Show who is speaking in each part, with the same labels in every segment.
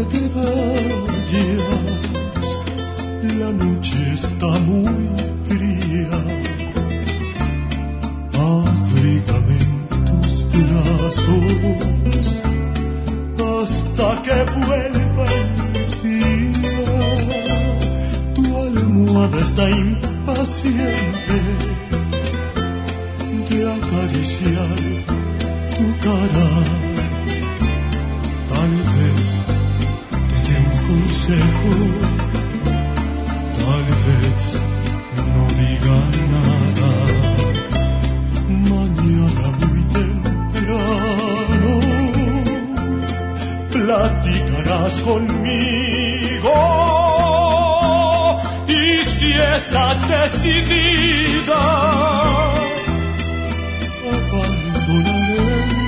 Speaker 1: te vayas, la noche está muy fría. Abrígame en tus brazos hasta que vuelva el día. Tu almohada está impaciente de acariciar tu cara. Tal vez te dé un consejo, tal vez no diga nada. Mañana muy temprano platicarás conmigo, y si estás decidida, abandonaré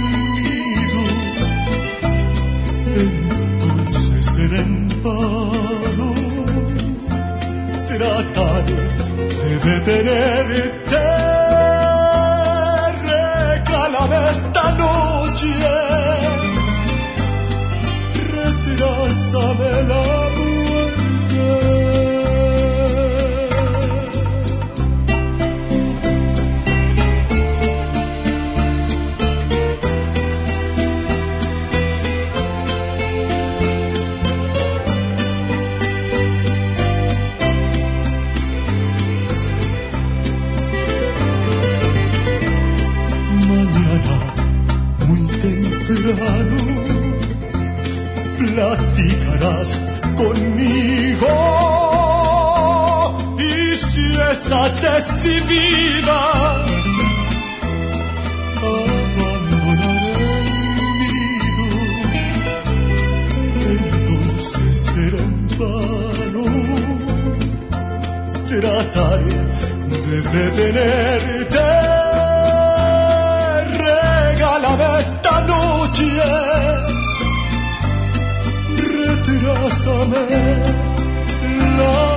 Speaker 1: entonces será en vano tratar de detenerte. Regálame esta noche, retrásame la muerte. Platicarás conmigo, y si estás decidida, abandonaré el nido. Entonces será en vano tratar de detenerte. Regálame esta noche, retrásame la